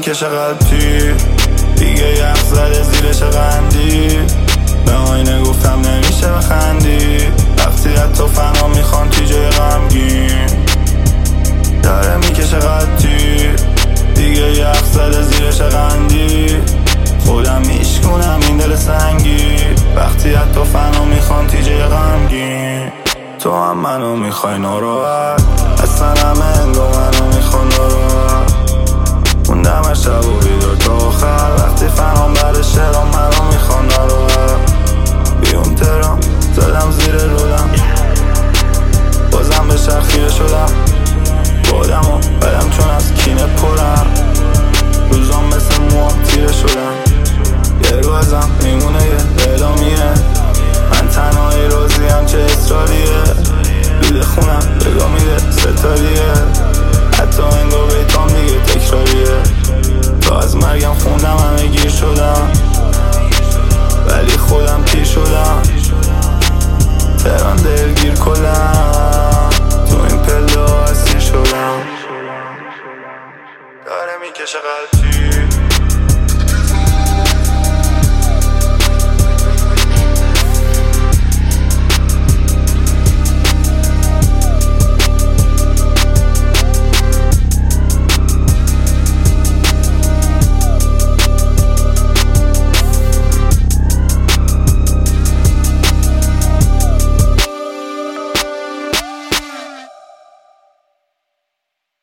میکشه قلبی دیگه یخ زده زیرش قندی به آینه گفتم نمیشه بخندی وقتی از تو فنا میخوان تیجه غمگین داره میکشه قلبی دیگه یخ زده زیرش قندی خودم میشکنم این دل سنگی وقتی از تو فنا میخوان تیجه غمگین تو هم منو میخوای ناراحت اصلا همه انگو منو میخوان ناراحت موندم شب و بیدار تا آخر وقتی فنام بر شعرام منو میخوان ناراحت بیون ترام زدم زیر رودم بازم به شرخ